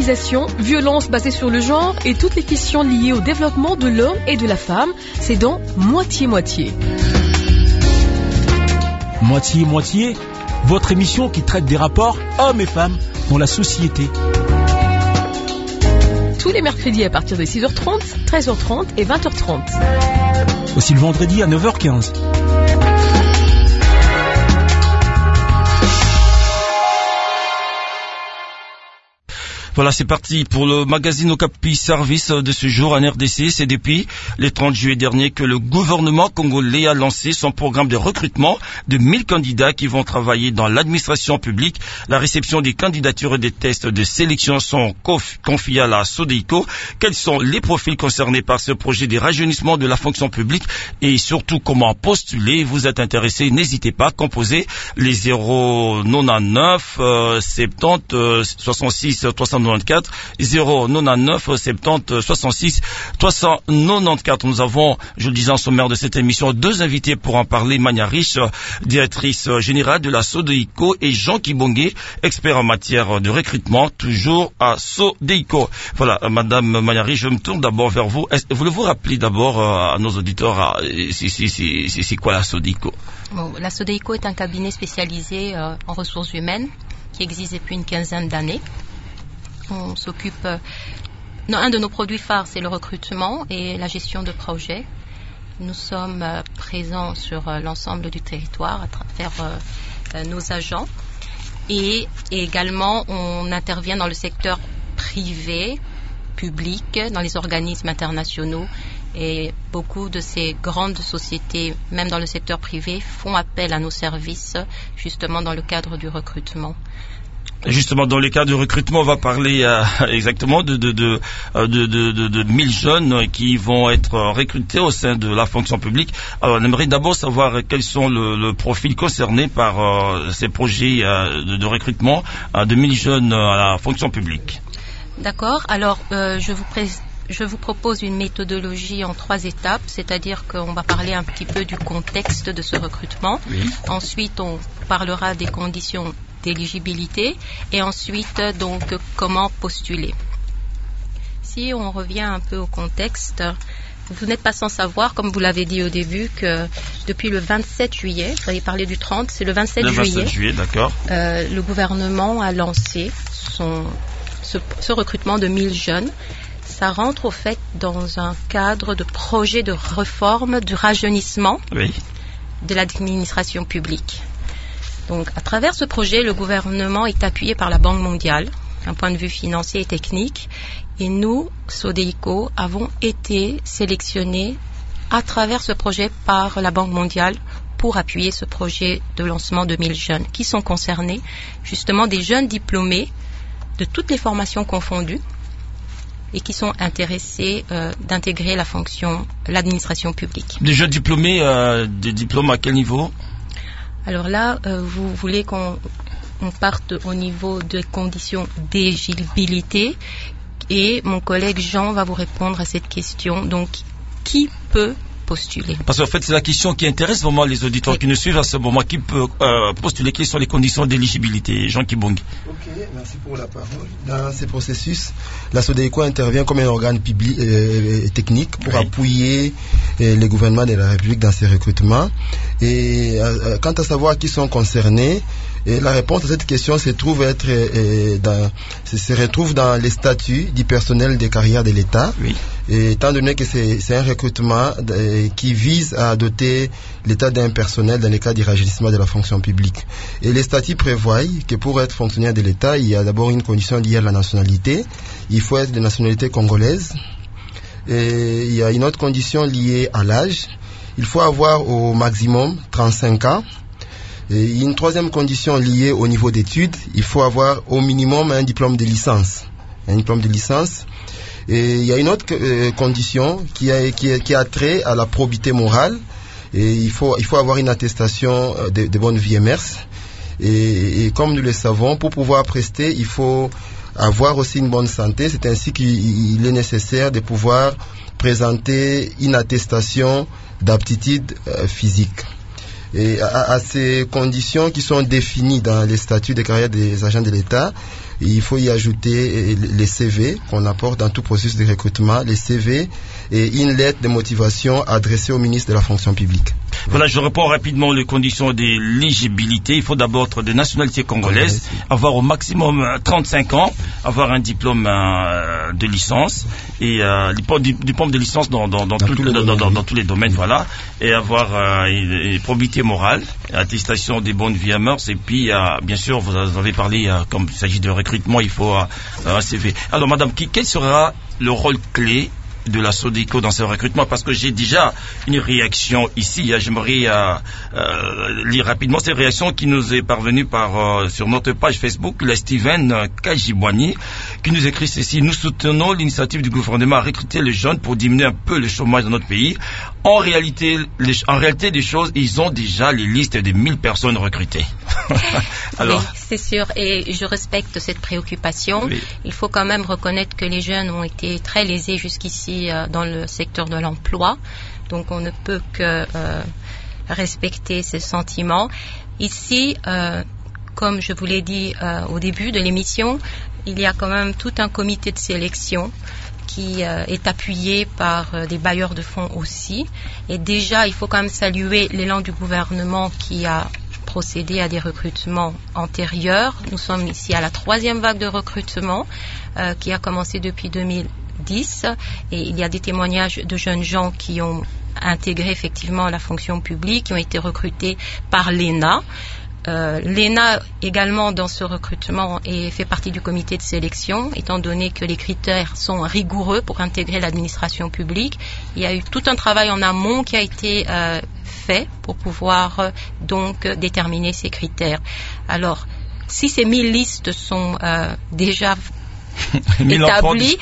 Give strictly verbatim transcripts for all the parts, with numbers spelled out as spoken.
sensibilisation, violences basées sur le genre et toutes les questions liées au développement de l'homme et de la femme, c'est dans Moitié-Moitié. Moitié-Moitié, votre émission qui traite des rapports hommes et femmes dans la société. Tous les mercredis à partir de six heures trente, treize heures trente et vingt heures trente. Aussi le vendredi à neuf heures quinze. Voilà, c'est parti pour le magazine Okapi Service de ce jour en R D C. C'est depuis le trente juillet dernier que le gouvernement congolais a lancé son programme de recrutement de mille candidats qui vont travailler dans l'administration publique. La réception des candidatures et des tests de sélection sont confiés à la SODEICO. Quels sont les profils concernés par ce projet de rajeunissement de la fonction publique et surtout comment postuler? Vous êtes intéressé, n'hésitez pas à composer les zéro neuf neuf soixante-dix soixante-six soixante-quatre zéro neuf neuf soixante-dix soixante-six soixante-quatre. Nous avons, je le disais en sommaire de cette émission, deux invités pour en parler. Mania Riche, directrice générale de la SODEICO, et Jean Kibonge, expert en matière de recrutement, toujours à SODEICO. Voilà, Madame Mania Riche, je me tourne d'abord vers vous. Voulez-vous rappeler d'abord à nos auditeurs c'est quoi la SODEICO? Bon, la SODEICO est un cabinet spécialisé euh, en ressources humaines qui existe depuis une quinzaine d'années. On s'occupe... Euh, non, un de nos produits phares, c'est le recrutement et la gestion de projets. Nous sommes euh, présents sur euh, l'ensemble du territoire à travers euh, euh, nos agents. Et, et également, on intervient dans le secteur privé, public, dans les organismes internationaux. Et beaucoup de ces grandes sociétés, même dans le secteur privé, font appel à nos services, justement dans le cadre du recrutement. Justement, dans les cas de recrutement, on va parler euh, exactement de de, de, de, de, de, de mille jeunes qui vont être recrutés au sein de la fonction publique. Alors, on aimerait d'abord savoir quels sont le, le profil concerné par euh, ces projets euh, de, de recrutement euh, de mille jeunes à la fonction publique. D'accord. Alors, euh, je vous présente. Je vous propose une méthodologie en trois étapes, c'est-à-dire qu'on va parler un petit peu du contexte de ce recrutement. Oui. Ensuite, on parlera des conditions d'éligibilité et ensuite, donc, comment postuler. Si on revient un peu au contexte, vous n'êtes pas sans savoir, comme vous l'avez dit au début, que depuis le vingt-sept juillet, vous avez parlé du trente, c'est le vingt-sept le juillet, vingt-sept juillet, d'accord. Euh, le gouvernement a lancé son, ce, ce recrutement de mille jeunes. Ça rentre au fait dans un cadre de projet de réforme du rajeunissement oui. de l'administration publique. Donc, à travers ce projet, le gouvernement est appuyé par la Banque mondiale, d'un point de vue financier et technique. Et nous, SODEICO, avons été sélectionnés à travers ce projet par la Banque mondiale pour appuyer ce projet de lancement de mille jeunes qui sont concernés, justement des jeunes diplômés de toutes les formations confondues, et qui sont intéressés euh, d'intégrer la fonction, l'administration publique. Des jeunes diplômés, euh, des diplômes à quel niveau? Alors là, euh, vous voulez qu'on on parte au niveau des conditions d'éligibilité et mon collègue Jean va vous répondre à cette question. Donc, qui peut postuler? Parce qu'en fait, c'est la question qui intéresse vraiment les auditeurs oui. qui nous suivent à ce moment. Qui peut euh, postuler? Quelles sont les conditions d'éligibilité? Jean Kibonge. Ok, merci pour la parole. Dans ces processus, la SODEICO intervient comme un organe public euh, technique pour oui. appuyer euh, les gouvernements de la République dans ces recrutements. Et euh, quant à savoir qui sont concernés, et la réponse à cette question se trouve être euh, dans, se, se retrouve dans les statuts du personnel des carrières de l'État. Oui. Et étant donné que c'est, c'est un recrutement euh, qui vise à doter l'État d'un personnel dans le cas du rajeunissement de la fonction publique. Et les statuts prévoient que pour être fonctionnaire de l'État, il y a d'abord une condition liée à la nationalité. Il faut être de nationalité congolaise. Et il y a une autre condition liée à l'âge. Il faut avoir au maximum trente-cinq ans. Et il y a une troisième condition liée au niveau d'études. Il faut avoir au minimum un diplôme de licence. Un diplôme de licence. Et il y a une autre euh, condition qui a, qui, a, qui a trait à la probité morale. Et il faut, il faut avoir une attestation de, de bonne vie et mœurs. Et, et comme nous le savons, pour pouvoir prester, il faut avoir aussi une bonne santé. C'est ainsi qu'il est nécessaire de pouvoir présenter une attestation d'aptitude euh, physique. Et à, à ces conditions qui sont définies dans les statuts de carrière des agents de l'État, il faut y ajouter les C V qu'on apporte dans tout processus de recrutement, les C V et une lettre de motivation adressée au ministre de la fonction publique. Voilà, je réponds rapidement aux conditions d'éligibilité. Il faut d'abord être de nationalité congolaise, oui, avoir au maximum trente-cinq ans, avoir un diplôme euh, de licence et euh, diplôme de licence dans, dans, dans, dans, tout, tous, les dans, domaines, dans, dans tous les domaines, voilà, et avoir euh, une, une probité morale, attestation des bonnes vies à mœurs, et puis euh, bien sûr, vous avez parlé, euh, comme il s'agit de recrutement, il faut euh, un C V. Alors, madame, qui, quel sera le rôle clé de la SODECO dans ce recrutement, parce que j'ai déjà une réaction ici. J'aimerais euh, euh, lire rapidement cette réaction qui nous est parvenue par euh, sur notre page Facebook, la Steven Kajibwani, qui nous écrit ceci: nous soutenons l'initiative du gouvernement à recruter les jeunes pour diminuer un peu le chômage dans notre pays. En réalité, les, en réalité des choses, ils ont déjà les listes des mille personnes recrutées. Alors, oui, c'est sûr, et je respecte cette préoccupation. Oui. Il faut quand même reconnaître que les jeunes ont été très lésés jusqu'ici euh, dans le secteur de l'emploi, donc on ne peut que euh, respecter ces sentiments. Ici, euh, comme je vous l'ai dit euh, au début de l'émission, il y a quand même tout un comité de sélection qui euh, est appuyé par euh, des bailleurs de fonds aussi. Et déjà, il faut quand même saluer l'élan du gouvernement qui a procédé à des recrutements antérieurs. Nous sommes ici à la troisième vague de recrutement euh, qui a commencé depuis deux mille dix et il y a des témoignages de jeunes gens qui ont intégré effectivement la fonction publique, qui ont été recrutés par l'E N A. Euh, L'E N A également dans ce recrutement est, fait partie du comité de sélection, étant donné que les critères sont rigoureux pour intégrer l'administration publique. Il y a eu tout un travail en amont qui a été euh, fait pour pouvoir euh, donc déterminer ces critères. Alors, si ces mille listes sont euh, déjà établis,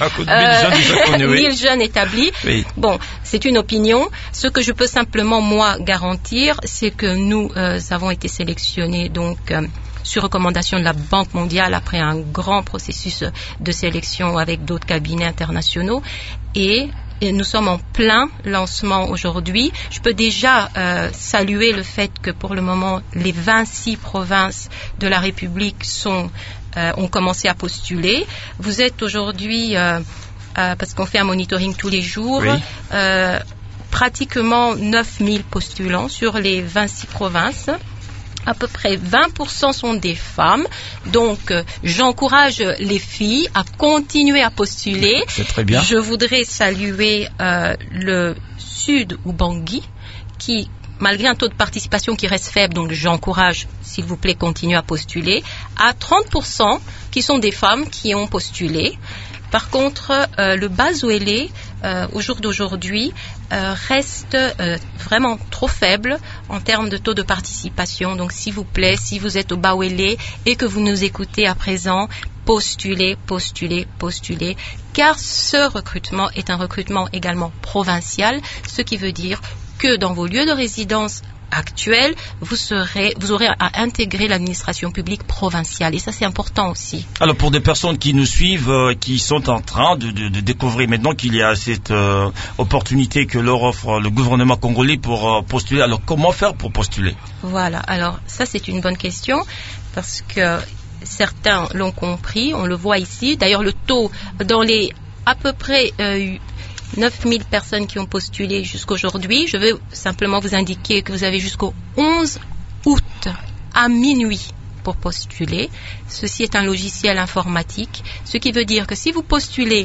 euh, mille jeunes établis. Oui. Bon, c'est une opinion. Ce que je peux simplement moi garantir, c'est que nous euh, avons été sélectionnés donc euh, sur recommandation de la Banque mondiale après un grand processus de sélection avec d'autres cabinets internationaux et Et nous sommes en plein lancement aujourd'hui. Je peux déjà euh, saluer le fait que pour le moment, les vingt-six provinces de la République sont, euh, ont commencé à postuler. Vous êtes aujourd'hui, euh, euh, parce qu'on fait un monitoring tous les jours, oui. euh, pratiquement neuf mille postulants sur les vingt-six provinces. À peu près vingt pour cent sont des femmes. Donc, euh, j'encourage les filles à continuer à postuler. C'est très bien. Je voudrais saluer euh, le Sud Ubangi qui, malgré un taux de participation qui reste faible, donc j'encourage, s'il vous plaît, continuer à postuler, à trente pour cent qui sont des femmes qui ont postulé. Par contre, euh, le Bas-Ouélé, euh, au jour d'aujourd'hui, euh, reste euh, vraiment trop faible en termes de taux de participation. Donc, s'il vous plaît, si vous êtes au Bas-Ouélé et que vous nous écoutez à présent, postulez, postulez, postulez, car ce recrutement est un recrutement également provincial, ce qui veut dire que dans vos lieux de résidence actuel, vous serez, vous aurez à intégrer l'administration publique provinciale. Et ça, c'est important aussi. Alors, pour des personnes qui nous suivent, euh, qui sont en train de, de, de découvrir maintenant qu'il y a cette euh, opportunité que leur offre le gouvernement congolais pour euh, postuler, alors comment faire pour postuler? Voilà. Alors, ça, c'est une bonne question parce que certains l'ont compris. On le voit ici. D'ailleurs, le taux dans les à peu près euh, neuf mille personnes qui ont postulé jusqu'aujourd'hui. Je vais simplement vous indiquer que vous avez jusqu'au onze août à minuit pour postuler. Ceci est un logiciel informatique, ce qui veut dire que si vous postulez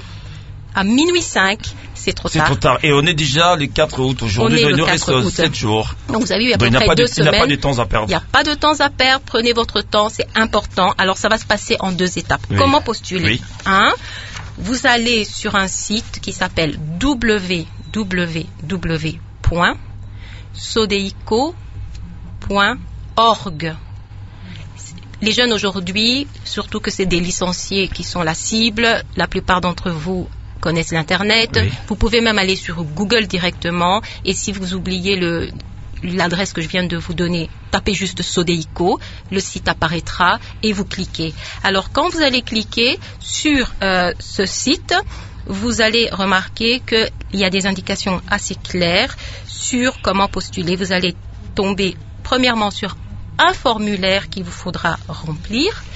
à minuit cinq, c'est trop c'est tard. C'est trop tard. Et on est déjà le quatre août aujourd'hui. Il nous reste sept jours. Donc vous avez eu à peu près deux semaines. Il n'y a pas de temps à perdre. Il n'y a pas de temps à perdre. Prenez votre temps, c'est important. Alors ça va se passer en deux étapes. Oui. Comment postuler? Oui. Un, vous allez sur un site qui s'appelle w w w point sodeico point org. Les jeunes aujourd'hui, surtout que c'est des licenciés qui sont la cible, la plupart d'entre vous connaissent l'Internet. Oui. Vous pouvez même aller sur Google directement et si vous oubliez le l'adresse que je viens de vous donner, tapez juste Sodeico, le site apparaîtra et vous cliquez. Alors quand vous allez cliquer sur euh, ce site, vous allez remarquer qu'il y a des indications assez claires sur comment postuler. Vous allez tomber premièrement sur un formulaire qu'il vous faudra remplir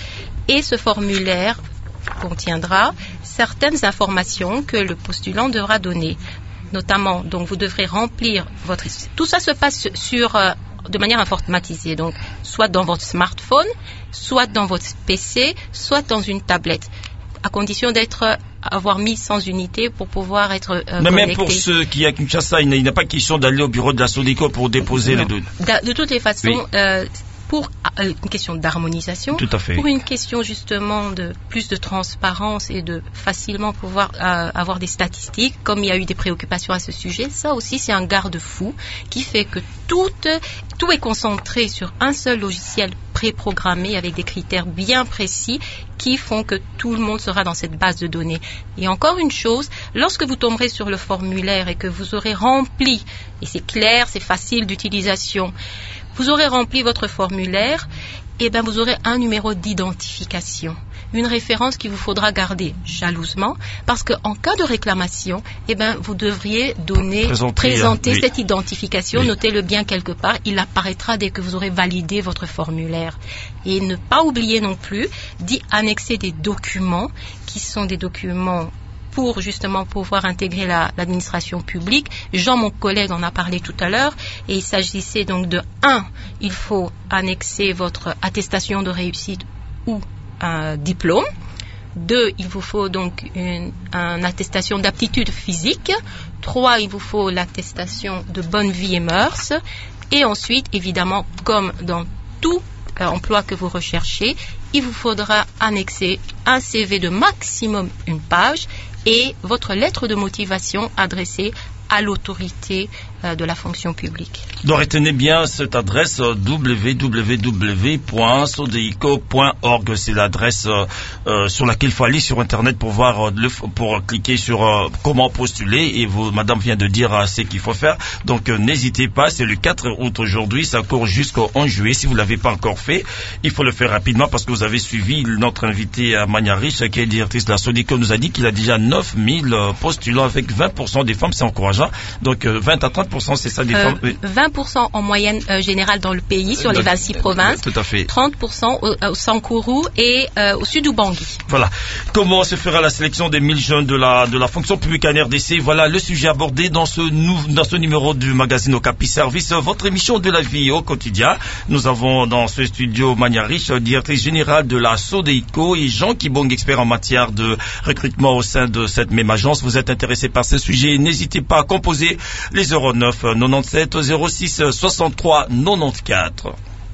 Et ce formulaire contiendra certaines informations que le postulant devra donner. Notamment, donc, vous devrez remplir votre... Tout ça se passe sur, euh, de manière informatisée, donc, soit dans votre smartphone, soit dans votre P C, soit dans une tablette, à condition d'être, avoir mis sans unité pour pouvoir être euh, Mais connecté. même pour ceux qui à Kinshasa, il n'est pas question d'aller au bureau de la SODECO pour déposer non. les données. De, de toutes les façons, oui. euh, pour euh, une question d'harmonisation, Tout à fait. pour une question justement de plus de transparence et de facilement pouvoir euh, avoir des statistiques, comme il y a eu des préoccupations à ce sujet, ça aussi c'est un garde-fou qui fait que tout, tout est concentré sur un seul logiciel préprogrammé avec des critères bien précis qui font que tout le monde sera dans cette base de données. Et encore une chose, lorsque vous tomberez sur le formulaire et que vous aurez rempli, et c'est clair, c'est facile d'utilisation, vous aurez rempli votre formulaire, et bien vous aurez un numéro d'identification, une référence qu'il vous faudra garder jalousement, parce qu'en cas de réclamation, eh ben vous devriez donner, présenter, présenter oui. cette identification, oui. notez-le bien quelque part, il apparaîtra dès que vous aurez validé votre formulaire. Et ne pas oublier non plus d'y annexer des documents qui sont des documents pour justement pouvoir intégrer la, l'administration publique. Jean, mon collègue, en a parlé tout à l'heure, et il s'agissait donc de un, il faut annexer votre attestation de réussite ou un diplôme. Deux, il vous faut donc une, une attestation d'aptitude physique. Trois, il vous faut l'attestation de bonne vie et mœurs. Et ensuite, évidemment, comme dans tout euh, emploi que vous recherchez, il vous faudra annexer un C V de maximum une page et votre lettre de motivation adressée à l'autorité euh, de la fonction publique. Donc retenez bien cette adresse euh, w w w point sodeico point org. C'est l'adresse euh, euh, sur laquelle il faut aller sur internet pour voir euh, le, pour cliquer sur euh, comment postuler, et vous, madame vient de dire euh, ce qu'il faut faire. Donc euh, n'hésitez pas, c'est le quatre août aujourd'hui, ça court jusqu'au onze juillet. Si vous l'avez pas encore fait, il faut le faire rapidement, parce que vous avez suivi notre invité à Magnarich, qui est directrice de la SODECO, nous a dit qu'il a déjà neuf mille euh, postulants avec vingt pour cent des femmes, c'est encourageant. Donc euh, vingt à trente pour cent, c'est ça des euh, femmes. Oui. vingt pour cent en moyenne euh, générale dans le pays, sur les vingt-six provinces. Tout à fait. trente pour cent au, au Sankourou et euh, au sud du Bangui. Voilà. Comment se fera la sélection des mille jeunes de la de la fonction publique en R D C? Voilà le sujet abordé dans ce nou, dans ce numéro du magazine Okapi Service, votre émission de la vie au quotidien. Nous avons dans ce studio Magnarich, directrice générale de la SODECO, et Jean Kibong, expert en matière de recrutement au sein de cette même agence. Vous êtes intéressé par ce sujet, n'hésitez pas à composer les zéro neuf quatre-vingt-dix-sept zéro six soixante-trois quatre-vingt-quatorze.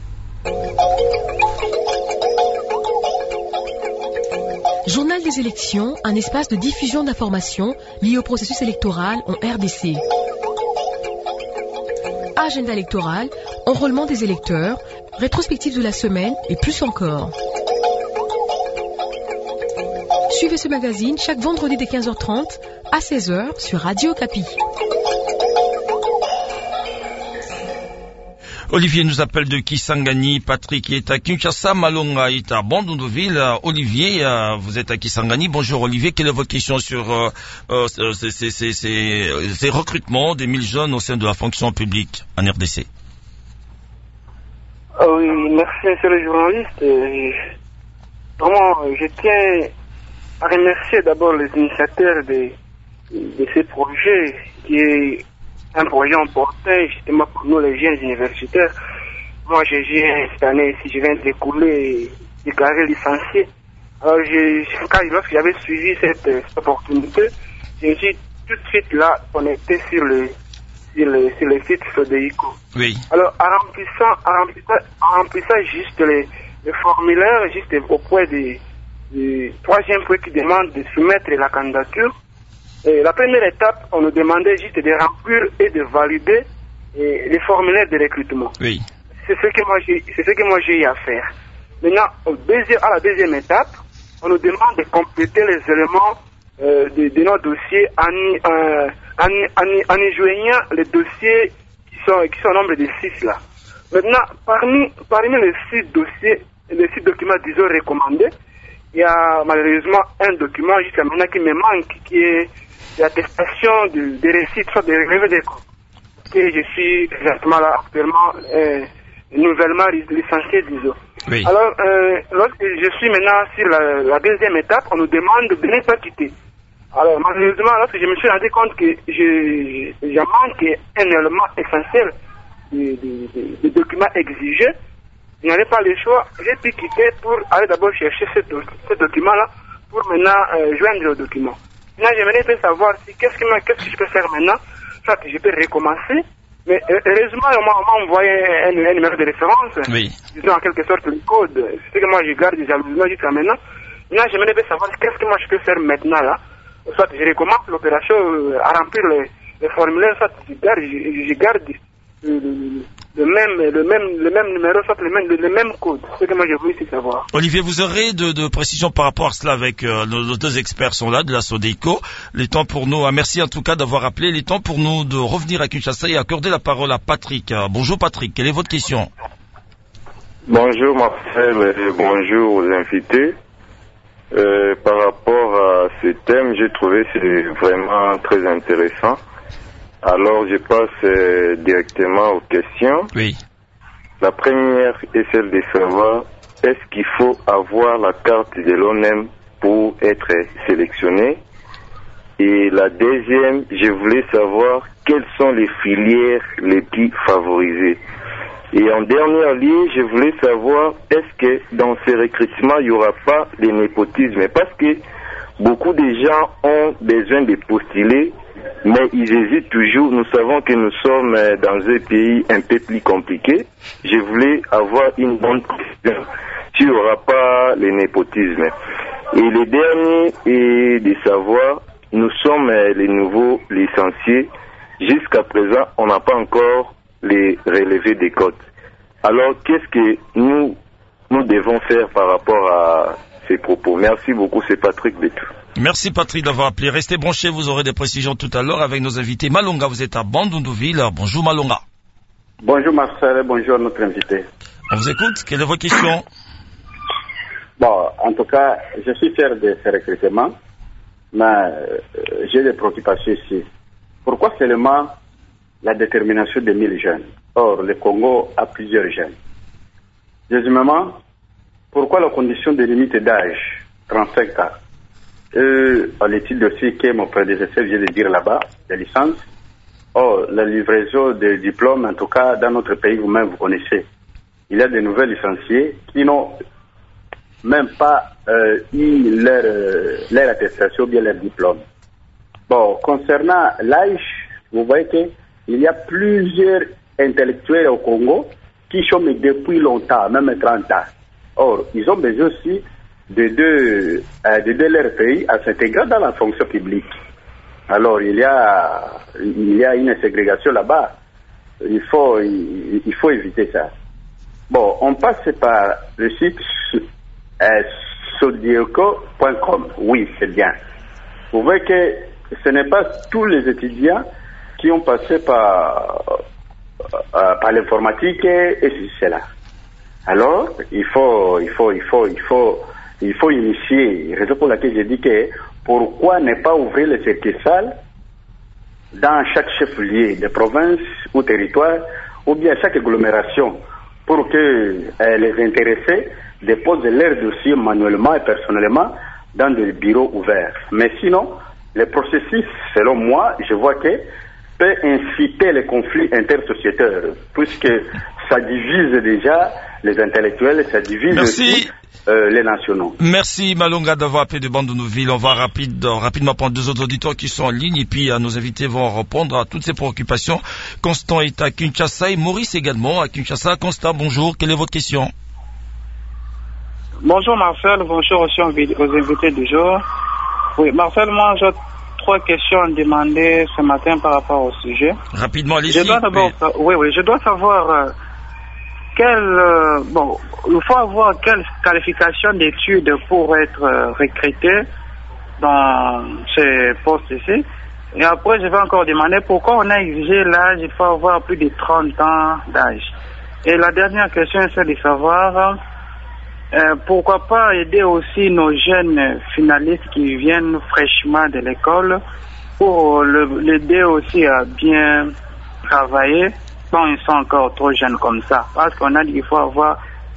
Journal des élections, un espace de diffusion d'informations liées au processus électoral en R D C. Agenda électoral, enrôlement des électeurs, rétrospective de la semaine et plus encore. Suivez ce magazine chaque vendredi dès quinze heures trente à seize heures sur Radio Okapi. Olivier nous appelle de Kisangani, Patrick est à Kinshasa, Malonga est à Bandundouville. Olivier, euh, vous êtes à Kisangani. Bonjour Olivier, quelle est votre question sur euh, euh, ces, ces, ces, ces, ces recrutements des mille jeunes au sein de la fonction publique en R D C? Ah oui, merci monsieur le journaliste. Et vraiment, je tiens à remercier d'abord les initiateurs de, de ces projets, qui est un projet important justement pour nous les jeunes universitaires. Moi, je viens cette année, si je viens d'écouler, déclaré licencié. Alors, je, quand, lorsque j'avais suivi cette, cette opportunité, je me suis tout de suite là connecté sur le, sur le, sur le site SODEICO. Oui. Alors, en remplissant, en remplissant, en remplissant juste les, les formulaires, juste au point du, du troisième point qui demande de soumettre la candidature, et la première étape, on nous demandait juste de remplir et de valider et, les formulaires de recrutement. Oui. C'est ce que moi j'ai, c'est ce que moi j'ai eu à faire. Maintenant, au deuxième, à la deuxième étape, on nous demande de compléter les éléments euh, de, de nos dossiers en, euh, en, en, en y joignant les dossiers qui sont, qui sont au nombre de six là. Maintenant, parmi, parmi les six dossiers, les six documents, disons, recommandés, il y a malheureusement un document jusqu'à maintenant qui me manque, qui est l'attestation de, de récits, soit de relevés des comptes. Et je suis exactement là actuellement euh, nouvellement licencié, disons. Oui. Alors, euh, lorsque je suis maintenant sur la, la deuxième étape, on nous demande de ne pas quitter. Alors, malheureusement, lorsque je me suis rendu compte que je, je, je manque un élément essentiel des de, de, de documents exigés, je n'avais pas le choix. J'ai pu quitter pour aller d'abord chercher ce, ce document-là pour maintenant euh, joindre le document. Maintenant, j'aimerais savoir si qu'est-ce que, qu'est-ce que je peux faire maintenant. Soit que je peux recommencer. Mais heureusement, on m'a envoyé un, un numéro de référence, oui. disons en quelque sorte le code. C'est ce que moi je garde jalousement jusqu'à maintenant. Maintenant, j'aimerais bien savoir qu'est-ce que moi je peux faire maintenant là. Soit je recommence l'opération à remplir les, les formulaires, soit je garde, je, je garde le, le, le, même, le, même, le même numéro, soit le même, le, le même code. C'est ce que moi je voulais savoir. Olivier, vous aurez de, de précisions par rapport à cela avec euh, nos, nos deux experts sont là de la Sodeco. Les temps pour nous, ah, merci en tout cas d'avoir appelé. Les temps pour nous de revenir à Kinshasa et accorder la parole à Patrick. Euh, bonjour Patrick, quelle est votre question? Bonjour Marcel et bonjour aux invités. Euh, par rapport à ce thème, j'ai trouvé c'est vraiment très intéressant. Alors je passe euh, directement aux questions. Oui. La première est celle de savoir est-ce qu'il faut avoir la carte de l'O N E M pour être sélectionné. Et la deuxième, je voulais savoir quelles sont les filières les plus favorisées. Et en dernier lieu, je voulais savoir est-ce que dans ces recrutements, il n'y aura pas de népotisme. Parce que beaucoup de gens ont besoin de postuler, mais ils hésitent toujours. Nous savons que nous sommes dans un pays un peu plus compliqué. Je voulais avoir une bonne question s'il n'y aura pas le népotisme. Et le dernier est de savoir, nous sommes les nouveaux licenciés. Jusqu'à présent, on n'a pas encore les relevés des cotes. Alors, qu'est-ce que nous, nous devons faire par rapport à ces propos? Merci beaucoup, c'est Patrick Betou. Merci Patrick d'avoir appelé. Restez branchés, vous aurez des précisions tout à l'heure avec nos invités. Malonga, vous êtes à Bandundouville. Bonjour Malonga. Bonjour Marcel, bonjour notre invité. On vous écoute, quelle est votre question? Bon, en tout cas, je suis fier de ce recrutement, mais euh, j'ai des préoccupations ici. Pourquoi seulement la détermination de mille jeunes? Or, le Congo a plusieurs jeunes. Deuxièmement, pourquoi la condition de limite d'âge, trente-cinq ans? Euh, à l'étude aussi que mon prédécesseur vient de dire là-bas, des licences. Or, la livraison des diplômes, en tout cas, dans notre pays, vous-même, vous connaissez. Il y a de nouvelles licenciés qui n'ont même pas euh, eu leur, euh, leur attestation ou bien leur diplôme. Bon, concernant l'âge, vous voyez qu'il y a plusieurs intellectuels au Congo qui chôment depuis longtemps, même trente ans. Or, ils ont besoin aussi de deux, euh, de deux leur pays à s'intégrer dans la fonction publique. Alors, il y a, il y a une ségrégation là-bas. Il faut, il, il faut éviter ça. Bon, on passe par le site euh, sodeco point com. Oui, c'est bien. Vous voyez que ce n'est pas tous les étudiants qui ont passé par, euh, par l'informatique et, et cela. Alors, il faut, il faut, il faut, il faut, il faut initier. Raison pour laquelle j'ai dit que pourquoi ne pas ouvrir les succursales dans chaque chef-lieu de province ou territoire, ou bien chaque agglomération, pour que euh, les intéressés déposent leurs dossiers manuellement et personnellement dans des bureaux ouverts. Mais sinon, le processus, selon moi, je vois que peut inciter les conflits intersociétaires, puisque ça divise déjà les intellectuels, ça divise aussi euh, les nationaux. Merci Malonga d'avoir appelé de Bandundouville. On va rapide, rapidement prendre deux autres auditeurs qui sont en ligne et puis euh, nos invités vont répondre à toutes ces préoccupations. Constant est à Kinshasa et Maurice également à Kinshasa. Constant, bonjour, quelle est votre question? Bonjour Marcel, bonjour aussi aux invités du jour. Oui, Marcel, moi j'ai trois questions à demander ce matin par rapport au sujet. Rapidement, allez-y. Je dois d'abord, oui. oui, oui, je dois savoir euh, quelle, euh, bon, il faut avoir quelle qualification d'études pour être euh, recruté dans ces postes ici. Et après, je vais encore demander pourquoi on a exigé l'âge, il faut avoir plus de trente ans d'âge. Et la dernière question, c'est de savoir euh, pourquoi pas aider aussi nos jeunes finalistes qui viennent fraîchement de l'école pour l'aider aussi à bien travailler quand ils sont encore trop jeunes comme ça. Parce qu'on a dit qu'il faut avoir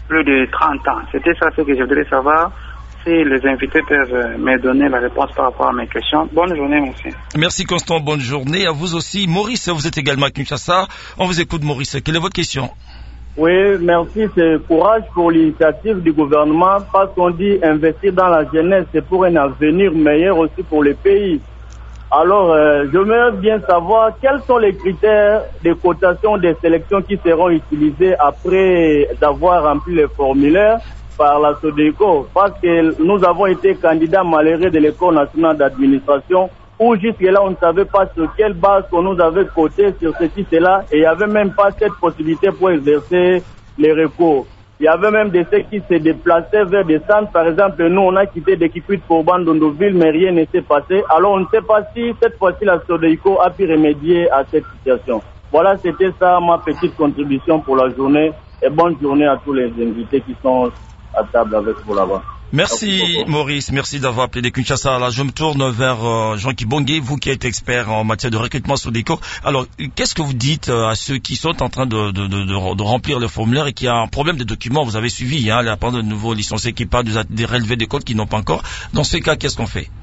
plus de trente ans. C'était ça ce que je voudrais savoir. Si les invités peuvent me donner la réponse par rapport à mes questions. Bonne journée, merci. Merci Constant, bonne journée. À vous aussi. Maurice, vous êtes également à Kinshasa. On vous écoute Maurice. Quelle est votre question? Oui, merci. C'est courage pour l'initiative du gouvernement parce qu'on dit investir dans la jeunesse, c'est pour un avenir meilleur aussi pour le pays. Alors, euh, j'aimerais bien savoir quels sont les critères de cotation des sélections qui seront utilisés après avoir rempli les formulaires par la SODECO, parce que nous avons été candidats malheureux de l'École nationale d'administration où jusque-là on ne savait pas sur quelle base qu'on nous avait coté sur ceci, cela, et il n'y avait même pas cette possibilité pour exercer les recours. Il y avait même des ceux qui se déplaçaient vers des centres. Par exemple, nous, on a quitté d'équipe pour Bandondoville, mais rien ne s'est passé. Alors, on ne sait pas si cette fois-ci la SODECO a pu remédier à cette situation. Voilà, c'était ça ma petite contribution pour la journée. Et bonne journée à tous les invités qui sont à table avec vous là-bas. Merci Maurice, merci d'avoir appelé de Kinshasa. Alors je me tourne vers euh, Jean Kibongue, vous qui êtes expert en matière de recrutement SODECO. Alors qu'est-ce que vous dites euh, à ceux qui sont en train de, de, de, de, de remplir le formulaire et qui a un problème de documents? Vous avez suivi, hein, la part de nouveaux licenciés qui parlent des relevés d'école qui n'ont pas encore. Dans ces cas, qu'est-ce qu'on fait?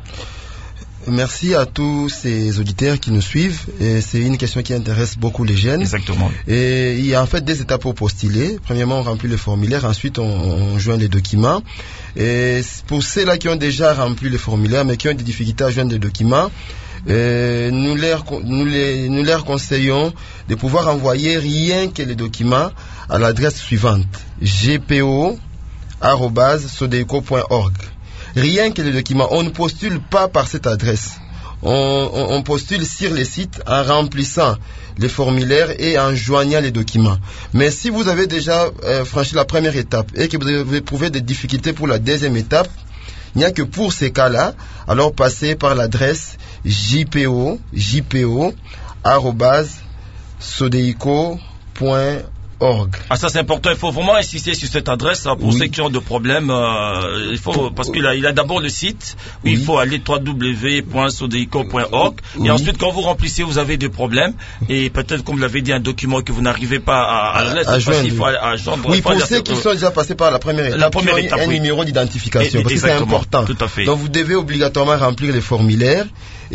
Merci à tous ces auditeurs qui nous suivent. Et c'est une question qui intéresse beaucoup les jeunes. Exactement. Et il y a en fait des étapes pour postuler. Premièrement, on remplit le formulaire. Ensuite, on, on joint les documents. Et pour ceux-là qui ont déjà rempli le formulaire, mais qui ont des difficultés à joindre les documents, euh, nous, leur, nous, les, nous leur conseillons de pouvoir envoyer rien que les documents à l'adresse suivante: g p o arobase sodeco point org. Rien que les documents. On ne postule pas par cette adresse. On, on, on postule sur les sites en remplissant les formulaires et en joignant les documents. Mais si vous avez déjà euh, franchi la première étape et que vous avez éprouvé des difficultés pour la deuxième étape, il n'y a que pour ces cas-là, alors passez par l'adresse jpo, jpo, arobase, sodeco point org. Ah, ça c'est important, il faut vraiment insister sur cette adresse là, pour oui. ceux qui ont des problèmes. Euh, il faut, parce qu'il a, il a d'abord le site où oui. il faut aller w w w point sodeco point org oui. et ensuite quand vous remplissez, vous avez des problèmes et peut-être comme vous l'avez dit, un document que vous n'arrivez pas à, à, à, à joindre. Il faut à, à joindre. Oui, pour ceux qui sont déjà passés par la première étape, la première étape un oui. numéro d'identification, et, parce que c'est important. Tout à fait. Donc vous devez obligatoirement remplir les formulaires.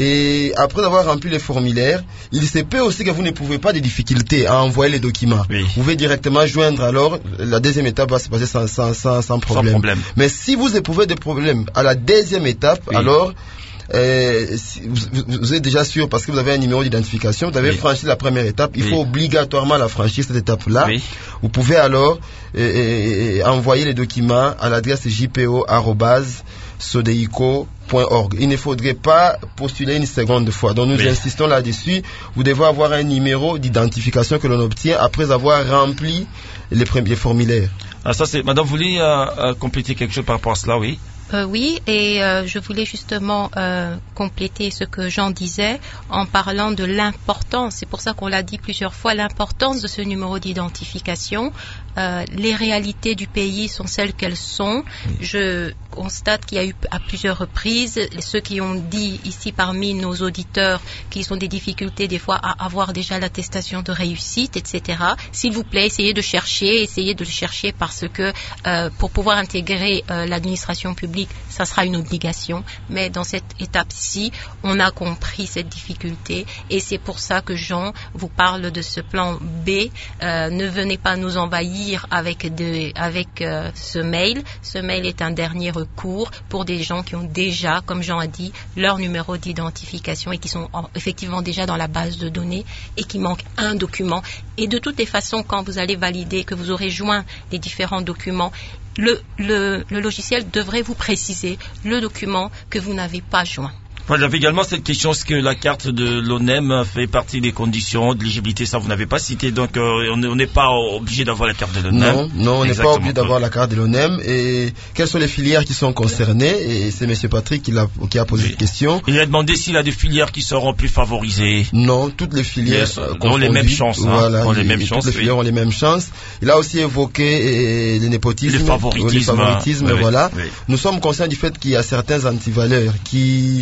Et après avoir rempli les formulaires, il se peut aussi que vous n'éprouvez pas de difficultés à envoyer les documents. Oui. Vous pouvez directement joindre, alors la deuxième étape va se passer sans, sans, sans, sans, problème. sans problème. Mais si vous éprouvez des problèmes à la deuxième étape, oui. alors euh, si vous, vous êtes déjà sûr, parce que vous avez un numéro d'identification, vous avez oui. franchi la première étape, il oui. faut obligatoirement la franchir, cette étape-là. Oui. Vous pouvez alors euh, euh, envoyer les documents à l'adresse jpo arobase sodeco point org. Il ne faudrait pas postuler une seconde fois. Donc nous oui. insistons là-dessus. Vous devez avoir un numéro d'identification que l'on obtient après avoir rempli les premiers formulaires. Ah, ça c'est. Madame, vous voulez euh, euh, compléter quelque chose par rapport à cela, oui? Euh, oui, et euh, je voulais justement euh, compléter ce que Jean disait en parlant de l'importance, c'est pour ça qu'on l'a dit plusieurs fois, l'importance de ce numéro d'identification. Euh, les réalités du pays sont celles qu'elles sont. Je constate qu'il y a eu à plusieurs reprises ceux qui ont dit ici parmi nos auditeurs qu'ils ont des difficultés des fois à avoir déjà l'attestation de réussite, et cetera. S'il vous plaît, essayez de chercher, essayez de le chercher parce que euh, pour pouvoir intégrer euh, l'administration publique, ça sera une obligation. Mais dans cette étape-ci, on a compris cette difficulté et c'est pour ça que Jean vous parle de ce plan B. Euh, ne venez pas nous envahir avec, de, avec euh, ce mail. Ce mail est un dernier recours pour des gens qui ont déjà, comme Jean a dit, leur numéro d'identification et qui sont en, effectivement déjà dans la base de données et qui manquent un document. Et de toutes les façons, quand vous allez valider que vous aurez joint les différents documents, le, le, le logiciel devrait vous préciser le document que vous n'avez pas joint. Il y avait également cette question, est-ce que la carte de l'O N E M fait partie des conditions d'éligibilité? Ça, vous n'avez pas cité, donc euh, on n'est pas obligé d'avoir la carte de l'O N E M. Non, non, on n'est pas obligé d'avoir la carte de l'O N E M. Et quelles sont les filières qui sont concernées? Et c'est M. Patrick qui, l'a, qui a posé oui. cette question. Il a demandé s'il y a des filières qui seront plus favorisées. Non, toutes les filières yes, ont les mêmes chances. Hein, voilà, ont les, les mêmes toutes chances, les filières oui. ont les mêmes chances. Il a aussi évoqué et, les népotismes, les favoritismes. Les favoritismes oui, voilà. Oui. Nous sommes conscients du fait qu'il y a certains antivaleurs qui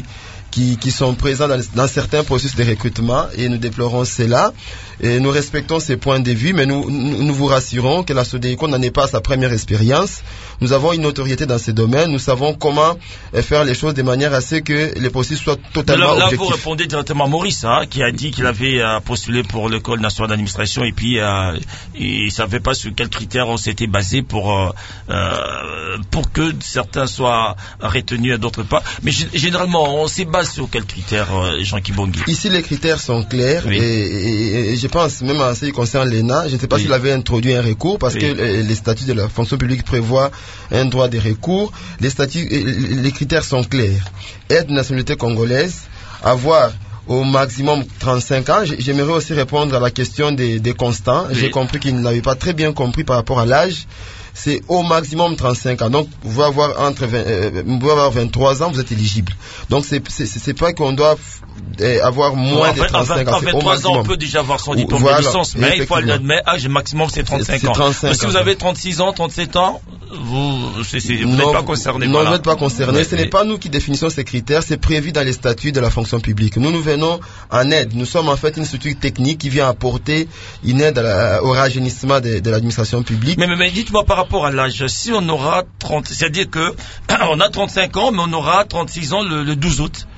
qui, qui sont présents dans, dans certains processus de recrutement et nous déplorons cela. Et nous respectons ces points de vue, mais nous, nous, nous vous rassurons que la SODECO n'en est pas à sa première expérience. Nous avons une autorité dans ces domaines, nous savons comment faire les choses de manière à ce que les processus soient totalement là, là, objectifs. Là, vous répondez directement à Maurice, hein, qui a dit qu'il avait euh, postulé pour l'École nationale d'administration et puis euh, il ne savait pas sur quels critères on s'était basé pour, euh, euh, pour que certains soient retenus et d'autres pas. Mais g- généralement, on se base sur quels critères, euh, Jean Kibongi? Ici, les critères sont clairs oui. et, et, et je pense, même en ce qui concerne l'E N A, je ne sais pas oui. s'il avait introduit un recours parce oui. que les, les statuts de la fonction publique prévoient un droit de recours. Les statuts, les critères sont clairs. Être de nationalité congolaise, avoir au maximum trente-cinq ans. J'aimerais aussi répondre à la question des, des constants. Oui. J'ai compris qu'il ne l'avait pas très bien compris par rapport à l'âge. C'est au maximum trente-cinq ans. Donc, vous pouvez avoir entre vingt, euh, vous pouvez avoir vingt-trois ans, vous êtes éligible. Donc, c'est, c'est, c'est pas qu'on doit euh, avoir moins non, de trente-cinq ans. À vingt-trois ans, on peut déjà avoir son diplôme voilà, de licence, mais il faut l'admettre, âge maximum, c'est trente-cinq c'est, ans. C'est trente-cinq si ans. Vous avez trente-six ans, trente-sept ans, vous, c'est, c'est, vous n'êtes pas concerné. Non, voilà. vous n'êtes pas concerné. Ce n'est pas nous qui définissons ces critères, c'est prévu dans les statuts de la fonction publique. Nous, nous venons en aide. Nous sommes en fait une structure technique qui vient apporter une aide à la, au rajeunissement de, de l'administration publique. Mais, mais, mais dites-moi par rapport à l'âge, si on aura trente, c'est-à-dire que on a trente-cinq ans, mais on aura trente-six ans le, le douze août.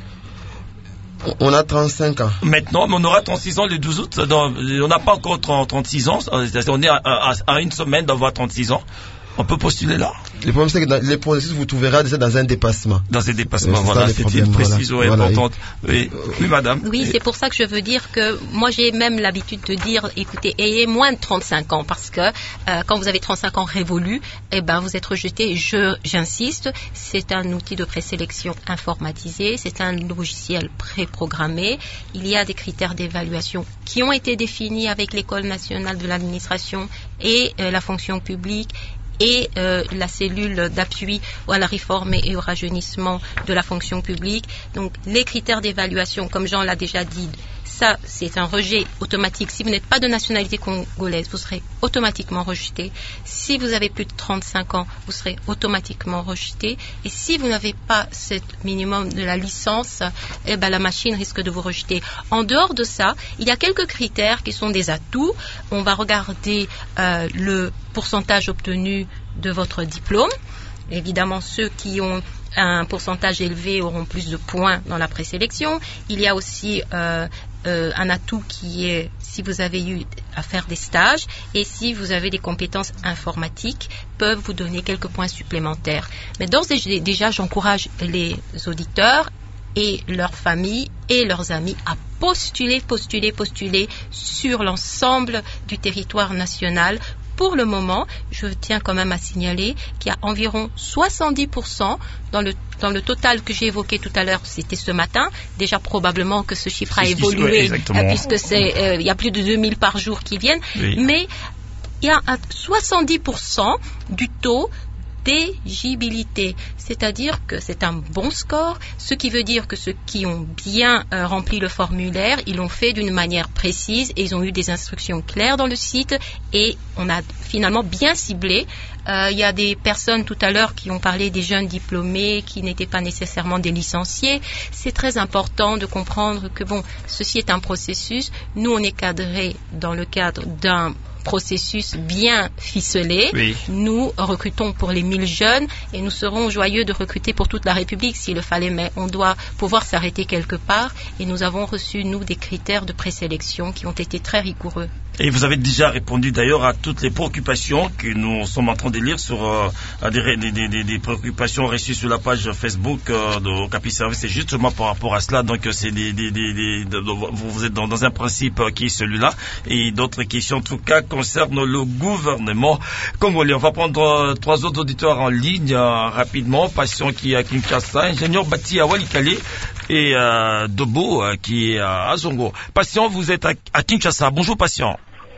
On a trente-cinq ans. Maintenant, mais on aura trente-six ans le douze août. Donc, on n'a pas encore trente-six ans. On est à, à, à une semaine d'avoir trente-six ans. On peut postuler là. Le problème, c'est que dans les processus, vous trouverez déjà dans un dépassement. Dans un dépassement, euh, voilà. C'est une précision voilà. importante. Voilà. Oui. oui, madame. Oui, c'est pour ça que je veux dire que moi, j'ai même l'habitude de dire, écoutez, ayez moins de trente-cinq ans, parce que euh, quand vous avez trente-cinq ans révolus, eh ben, vous êtes rejeté. Je, j'insiste, c'est un outil de présélection informatisé, c'est un logiciel préprogrammé. Il y a des critères d'évaluation qui ont été définis avec l'École nationale de l'administration et euh, la fonction publique. Et euh, la cellule d'appui à la réforme et au rajeunissement de la fonction publique. Donc, les critères d'évaluation, comme Jean l'a déjà dit, ça, c'est un rejet automatique. Si vous n'êtes pas de nationalité congolaise, vous serez automatiquement rejeté. Si vous avez plus de trente-cinq ans, vous serez automatiquement rejeté. Et si vous n'avez pas ce minimum de la licence, eh ben, la machine risque de vous rejeter. En dehors de ça, il y a quelques critères qui sont des atouts. On va regarder euh, le pourcentage obtenu de votre diplôme. Évidemment, ceux qui ont un pourcentage élevé auront plus de points dans la présélection. Il y a aussi euh, euh, un atout qui est si vous avez eu à faire des stages et si vous avez des compétences informatiques, peuvent vous donner quelques points supplémentaires. Mais d'ores et déjà, j'encourage les auditeurs et leurs familles et leurs amis à postuler, postuler, postuler sur l'ensemble du territoire national. Pour le moment, je tiens quand même à signaler qu'il y a environ soixante-dix pour cent dans le, dans le total que j'ai évoqué tout à l'heure, c'était ce matin. Déjà probablement que ce chiffre a évolué euh, puisque c'est, euh, il y a plus de deux mille par jour qui viennent. Oui. Mais il y a un soixante-dix pour cent du taux d'éligibilité, c'est-à-dire que c'est un bon score, ce qui veut dire que ceux qui ont bien euh, rempli le formulaire, ils l'ont fait d'une manière précise et ils ont eu des instructions claires dans le site et on a finalement bien ciblé. Euh, il y a des personnes tout à l'heure qui ont parlé des jeunes diplômés qui n'étaient pas nécessairement des licenciés. C'est très important de comprendre que bon, ceci est un processus. Nous, on est cadré dans le cadre d'un processus bien ficelé. Oui. Nous recrutons pour les mille jeunes et nous serons joyeux de recruter pour toute la République s'il le fallait, mais on doit pouvoir s'arrêter quelque part et nous avons reçu, nous, des critères de présélection qui ont été très rigoureux. Et vous avez déjà répondu d'ailleurs à toutes les préoccupations que nous sommes en train de lire sur euh, des, des, des, des préoccupations reçues sur la page Facebook euh, de Okapi Service. C'est justement par rapport à cela. Donc c'est des, des, des, des de, de, vous êtes dans, dans un principe qui est celui-là. Et d'autres questions en tout cas concernent le gouvernement congolais. On va prendre euh, trois autres auditeurs en ligne euh, rapidement. Patient qui est à Kinshasa, ingénieur Bati à Walikale et euh, Dobo euh, qui est à Zongo. Patient, vous êtes à, à Kinshasa. Bonjour patient.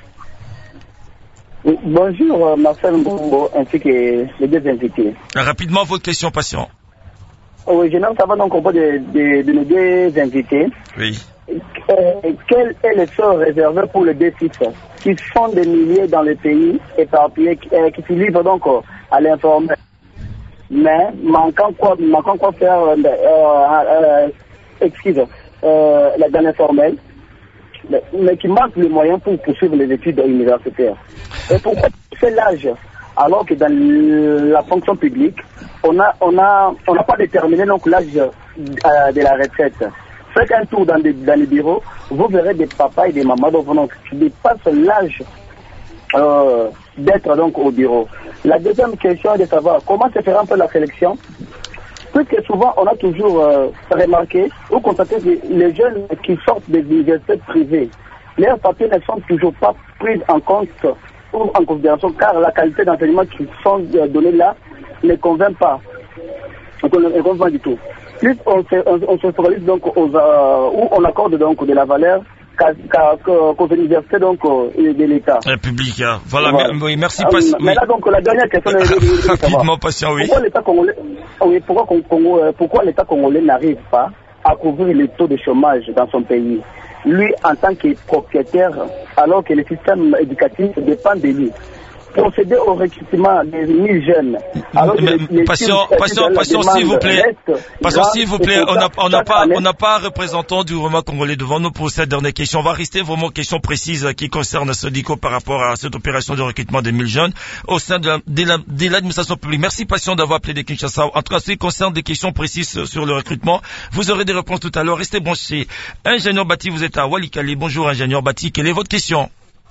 Bonjour Marcel Mbongo ainsi que les deux invités. Rapidement votre question patient. Oui, je n'aime savoir donc au propos de, de, de nos deux invités. Oui. Euh, quel est le sort réservé pour les deux fils qui sont des milliers dans le pays éparpillés, euh, qui se livrent donc à l'informel. mais manquant quoi, manquant quoi faire, euh, euh, euh, excuse, euh, la dernière formelle, mais, mais qui manque les moyens pour poursuivre les études universitaires. Et pourquoi c'est l'âge, alors que dans la fonction publique, on a, on a, on n'a pas déterminé donc l'âge euh, de la retraite. Faites un tour dans, des, dans les bureaux, vous verrez des papas et des mamans donc, qui dépassent l'âge euh, d'être donc au bureau. La deuxième question est de savoir comment se fera un peu la sélection. Puisque souvent on a toujours euh, remarqué ou constaté que les jeunes qui sortent des universités privées, leurs papiers ne sont toujours pas pris en compte ou en considération car la qualité d'enseignement qui sont donnés là ne convainc pas. Donc, on ne convainc pas du tout. Plus on se, on, on se focalise donc aux, euh, où on accorde donc de la valeur qu'aux universités donc de l'État. République, hein. Voilà, voilà. Oui, merci. Ah, pas... mais oui. Là donc la dernière question est rapidement patient, oui. Pourquoi l'État congolais, oui, pourquoi, pourquoi l'État congolais n'arrive pas à couvrir les taux de chômage dans son pays? Lui, en tant que propriétaire, alors que le système éducatif dépend de lui. Procéder au recrutement des mille jeunes. Alors mais, les, les patient, patient, patient, s'il vous plaît. Patient, s'il vous plaît. On n'a on n'a pas, on n'a pas un représentant du gouvernement congolais devant nous pour cette dernière question. On va rester vraiment question précise qui concerne Sodico par rapport à cette opération de recrutement des mille jeunes au sein de, la, de, la, de l'administration publique. Merci, patient, d'avoir appelé des Kinshasa. En tout cas, ce qui concerne des questions précises sur le recrutement, vous aurez des réponses tout à l'heure. Restez branchés. Ingénieur Bati, vous êtes à Walikale. Bonjour, ingénieur Bati. Quelle est votre question?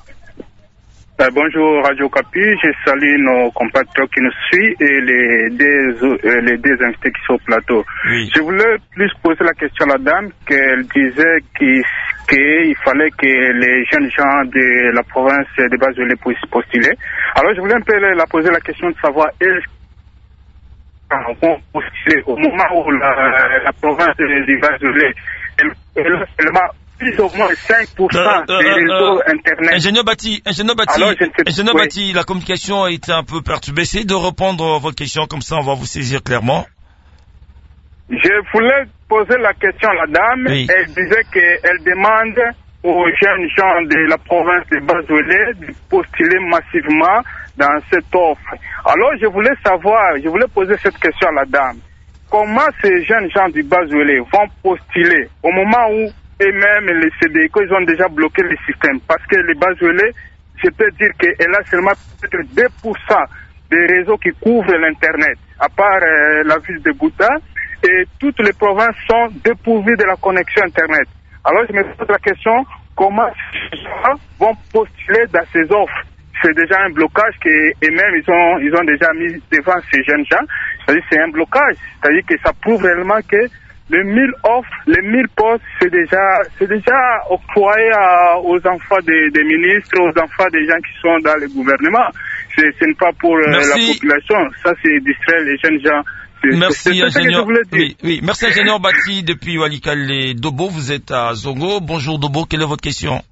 Euh, bonjour Radio Capi, je salue nos compatriotes qui nous suivent et les deux, euh, les deux invités qui sont au plateau. Oui. Je voulais plus poser la question à la dame qu'elle disait qu'il, qu'il fallait que les jeunes gens de la province de Bas-Zelé puissent postuler. Alors je voulais un peu la poser la question de savoir est-ce qu'on postuler au moment où la, la province de Bas-Zelé elle, elle, elle m'a plus au moins cinq pour cent euh, euh, des réseaux euh, Internet. Ingénieur Bati, ingénieur Bati, ingénieur oui. Bati, la communication a été un peu perturbée. Essayez de répondre à votre question, comme ça on va vous saisir clairement. Je voulais poser la question à la dame. Oui. Elle disait qu'elle demande aux jeunes gens de la province de Bas-Zelé de postuler massivement dans cette offre. Alors je voulais savoir, je voulais poser cette question à la dame. Comment ces jeunes gens du Bas-Zelé vont postuler au moment où et même les C D I C O, ils ont déjà bloqué le système. Parce que les Bas-Zelé, je peux dire qu'elle a seulement peut-être deux pour cent des réseaux qui couvrent l'Internet, à part euh, la ville de Gouta, et toutes les provinces sont dépourvues de la connexion Internet. Alors je me pose la question, comment ces gens vont postuler dans ces offres? C'est déjà un blocage que, et même ils ont, ils ont déjà mis devant ces jeunes gens. C'est-à-dire c'est un blocage. C'est-à-dire que ça prouve réellement que les mille offres, les mille postes, c'est déjà, c'est déjà octroyé à, aux enfants des, des ministres, aux enfants des gens qui sont dans le gouvernement. C'est, ce n'est pas pour euh, la population. Ça, c'est distraire les jeunes gens. C'est, merci, c'est, c'est ingénieur. Oui, oui. Merci, ingénieur Bati, depuis Walikale Dobo. Vous êtes à Zongo. Bonjour, Dobo. Quelle est votre question?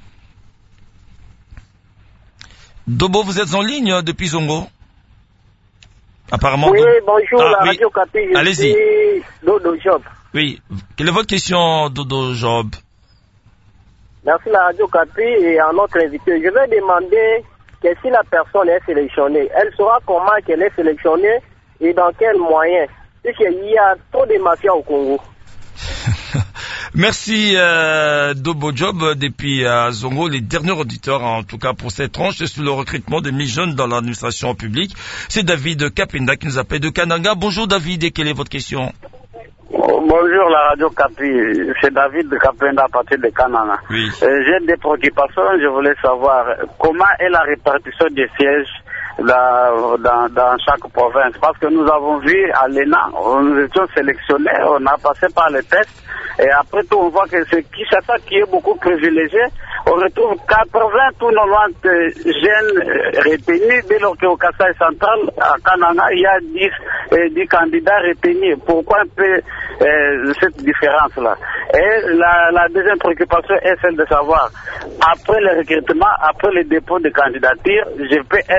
Dobo, vous êtes en ligne depuis Zongo? Apparemment. Oui, bonjour, ah, la oui. Radio Capi. Allez-y. Dodo Job. Oui. Quelle est votre question, Dodo Job? Merci, la Radio Capi et à notre invité. Je vais demander que si la personne est sélectionnée, elle saura comment qu'elle est sélectionnée et dans quels moyens. Puisqu'il y a trop de mafias au Congo. Merci euh, Dobo Job depuis euh, Zongo, les derniers auditeurs en tout cas pour cette tranche sur le recrutement des mille jeunes dans l'administration publique. C'est David Kapenda qui nous appelle de Kananga. Bonjour David, et quelle est votre question? Bonjour la Radio Capi, c'est David Kapenda à partir de Kananga. Oui. Euh, j'ai des préoccupations, je voulais savoir comment est la répartition des sièges Dans, dans, dans chaque province, parce que nous avons vu à l'E N A, nous étions sélectionnés, on a passé par les tests, et après tout on voit que c'est Kinshasa qui est beaucoup privilégié. On retrouve quatre-vingts ou quatre-vingt-dix jeunes retenus, dès lors qu'au Kasaï central, à Kananga, il y a dix, euh, dix candidats retenus. Pourquoi un peu euh, cette différence-là? Et la, la deuxième préoccupation est celle de savoir, après le recrutement, après le dépôt de candidature, je peux être hors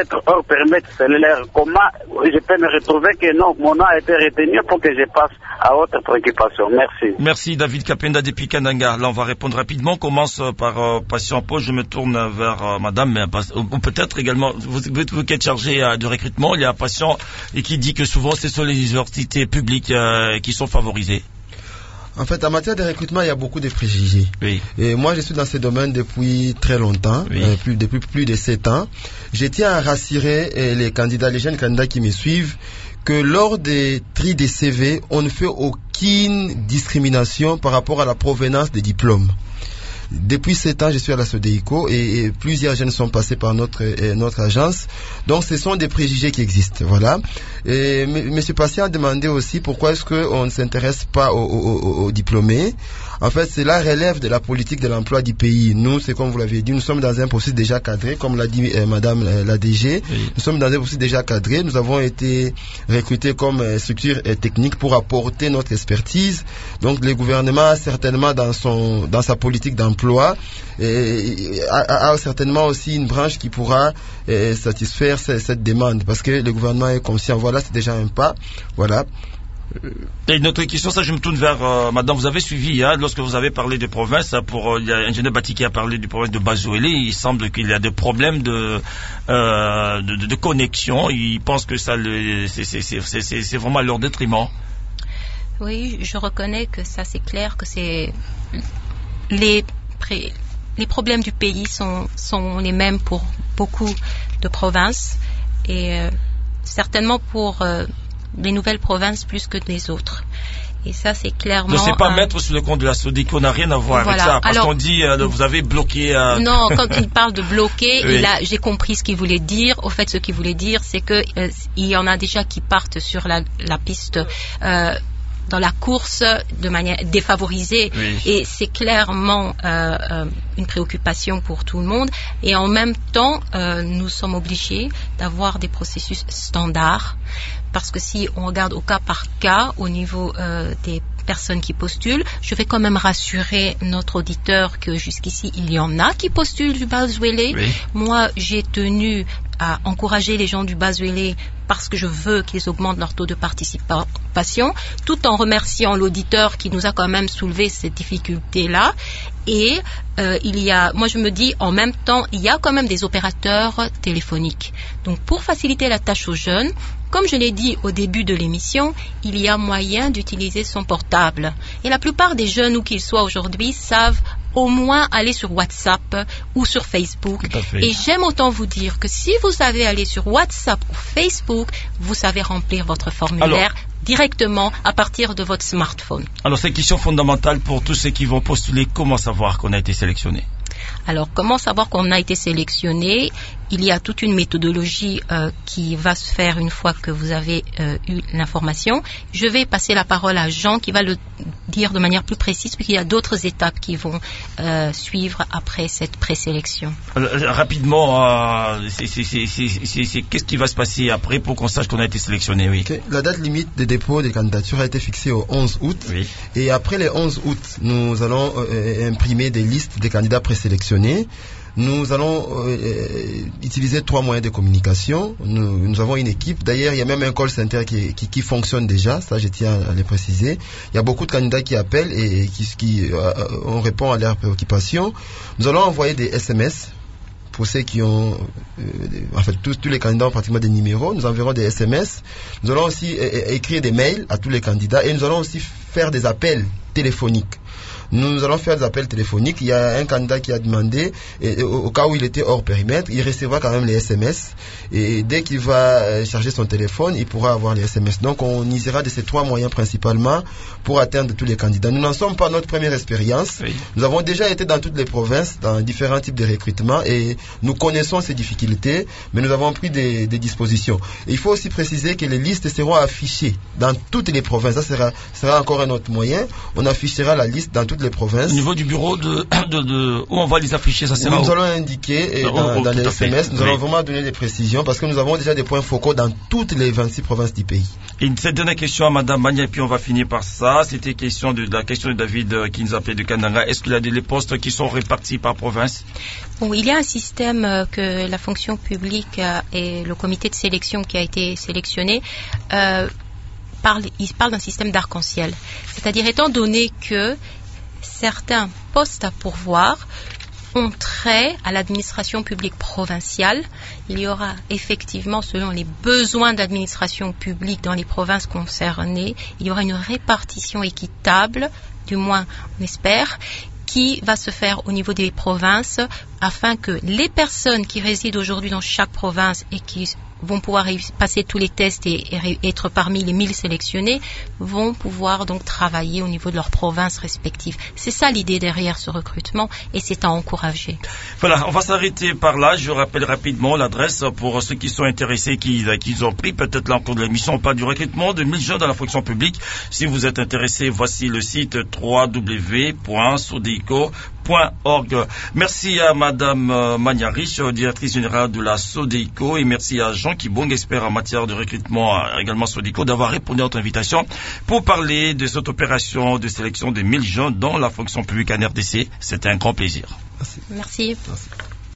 périmètre cellulaire, comment je peux me retrouver que non, mon nom a été retenu pour que je passe à autre préoccupation. Merci. Merci David Kapenda depuis Kananga. Là, on va répondre rapidement. On commence par euh, patient Paul. Je me tourne vers euh, madame, mais ou peut-être également, vous, vous, vous qui êtes chargé euh, de recrutement, il y a un patient et qui dit que souvent, ce sont les universités publiques euh, qui sont favorisées. En fait, en matière de recrutement, il y a beaucoup de préjugés. Oui. Et moi, je suis dans ce domaine depuis très longtemps, oui. euh, plus, depuis plus de sept ans. Je tiens à rassurer euh, les candidats, les jeunes candidats qui me suivent, que lors des tri des C V, on ne fait aucune discrimination par rapport à la provenance des diplômes. Depuis sept ans, je suis à la SODEICO et, et plusieurs jeunes sont passés par notre euh, notre agence. Donc, ce sont des préjugés qui existent. Voilà. Et M. Monsieur Patient a demandé aussi pourquoi est-ce qu'on ne s'intéresse pas aux, aux, aux diplômés. En fait, cela relève de la politique de l'emploi du pays. Nous, c'est comme vous l'avez dit, nous sommes dans un processus déjà cadré, comme l'a dit euh, Madame euh, la D G. Oui. Nous sommes dans un processus déjà cadré. Nous avons été recrutés comme euh, structure euh, technique pour apporter notre expertise. Donc, le gouvernement, certainement, dans son dans sa politique d'emploi, euh, a, a certainement aussi une branche qui pourra euh, satisfaire cette, cette demande, parce que le gouvernement est conscient. Voilà, c'est déjà un pas. Voilà. Et une autre question, ça je me tourne vers euh, madame, vous avez suivi, hein, lorsque vous avez parlé des provinces, pour, euh, il y a un ingénieur bâti qui a parlé du province de Bazouélé, il semble qu'il y a des problèmes de, euh, de, de, de connexion, il pense que ça le, c'est, c'est, c'est, c'est, c'est vraiment à leur détriment. Oui, je reconnais que ça c'est clair, que c'est les, pré... les problèmes du pays sont, sont les mêmes pour beaucoup de provinces et euh, certainement pour euh, les nouvelles provinces plus que les autres. Et ça, c'est clairement... Ne c'est pas un... mettre sur le compte de la SODEICO, n'a rien à voir voilà. avec ça. Parce Alors, qu'on dit, euh, vous avez bloqué... Euh... Non, quand il parle de bloquer, oui. il a, j'ai compris ce qu'il voulait dire. Au fait, ce qu'il voulait dire, c'est que euh, il y en a déjà qui partent sur la, la piste... Euh, dans la course de manière défavorisée oui. Et c'est clairement euh, euh, une préoccupation pour tout le monde et en même temps euh, nous sommes obligés d'avoir des processus standards parce que si on regarde au cas par cas au niveau euh, des personnes qui postulent, je vais quand même rassurer notre auditeur que jusqu'ici il y en a qui postulent du Bazouélé. Oui. Moi j'ai tenu à encourager les gens du Bazouélé parce que je veux qu'ils augmentent leur taux de participation, tout en remerciant l'auditeur qui nous a quand même soulevé cette difficulté-là. Et euh, il y a, moi je me dis, en même temps, il y a quand même des opérateurs téléphoniques. Donc pour faciliter la tâche aux jeunes, comme je l'ai dit au début de l'émission, il y a moyen d'utiliser son portable. Et la plupart des jeunes, où qu'ils soient aujourd'hui, savent au moins aller sur WhatsApp ou sur Facebook. Et j'aime autant vous dire que si vous savez aller sur WhatsApp ou Facebook, vous savez remplir votre formulaire Alors, directement à partir de votre smartphone. Alors, c'est une question fondamentale pour tous ceux qui vont postuler. Comment savoir qu'on a été sélectionné ? Alors, comment savoir qu'on a été sélectionné ? Il y a toute une méthodologie euh, qui va se faire une fois que vous avez euh, eu l'information. Je vais passer la parole à Jean qui va le dire de manière plus précise, puisqu'il y a d'autres étapes qui vont euh, suivre après cette présélection. Euh, rapidement, euh, c'est, c'est, c'est, c'est, c'est, qu'est-ce qui va se passer après pour qu'on sache qu'on a été sélectionné oui. Okay. La date limite de dépôt des candidatures a été fixée au onze août. Oui. Et après le onze août, nous allons euh, imprimer des listes des candidats présélectionnés. Nous allons euh, utiliser trois moyens de communication. Nous, nous avons une équipe. D'ailleurs, il y a même un call center qui, qui, qui fonctionne déjà. Ça, je tiens à le préciser. Il y a beaucoup de candidats qui appellent et qui, qui euh, on répond à leurs préoccupations. Nous allons envoyer des S M S pour ceux qui ont, euh, en fait, tous, tous les candidats ont pratiquement des numéros. Nous enverrons des S M S. Nous allons aussi euh, écrire des mails à tous les candidats et nous allons aussi faire des appels téléphoniques. Nous allons faire des appels téléphoniques. Il y a un candidat qui a demandé, et, au, au cas où il était hors périmètre, il recevra quand même les S M S. Et dès qu'il va charger son téléphone, il pourra avoir les S M S. Donc on usera de ces trois moyens principalement pour atteindre tous les candidats. Nous n'en sommes pas à notre première expérience. Oui. Nous avons déjà été dans toutes les provinces, dans différents types de recrutement, et nous connaissons ces difficultés, mais nous avons pris des, des dispositions. Et il faut aussi préciser que les listes seront affichées dans toutes les provinces. Ça sera, sera encore un autre moyen, on affichera la liste dans toutes les provinces. Au niveau du bureau de, de, de où on va les afficher, ça sera Nous où? allons indiquer et dans, oh, oh, dans les S M S, nous oui. allons vraiment donner des précisions parce que nous avons déjà des points focaux dans toutes les vingt-six provinces du pays. Et une cette dernière question à Madame Magna, et puis on va finir par ça. C'était question de, de la question de David euh, qui nous appelait de Kananga. Est-ce qu'il y a des les postes qui sont répartis par province? Bon, il y a un système euh, que la fonction publique euh, et le comité de sélection qui a été sélectionné euh, parle, il parle d'un système d'arc-en-ciel. C'est-à-dire étant donné que certains postes à pourvoir ont trait à l'administration publique provinciale, il y aura effectivement, selon les besoins d'administration publique dans les provinces concernées, il y aura une répartition équitable, du moins on espère, qui va se faire au niveau des provinces afin que les personnes qui résident aujourd'hui dans chaque province et qui vont pouvoir passer tous les tests et, et être parmi les mille sélectionnés vont pouvoir donc travailler au niveau de leurs provinces respectives. C'est ça l'idée derrière ce recrutement et c'est à encourager. Voilà, on va s'arrêter par là. Je rappelle rapidement l'adresse pour ceux qui sont intéressés, qui, qui ont pris peut-être là en cours de l'émission, on parle du recrutement de mille jeunes dans la fonction publique. Si vous êtes intéressé, voici le site w w w point sodeco point org. Merci à Madame Magna Rich, directrice générale de la Sodeco, et merci à Jean Kibong, expert en matière de recrutement, également Sodeco, d'avoir répondu à notre invitation pour parler de cette opération de sélection des mille jeunes dans la fonction publique en R D C. C'était un grand plaisir. Merci. Merci. Merci.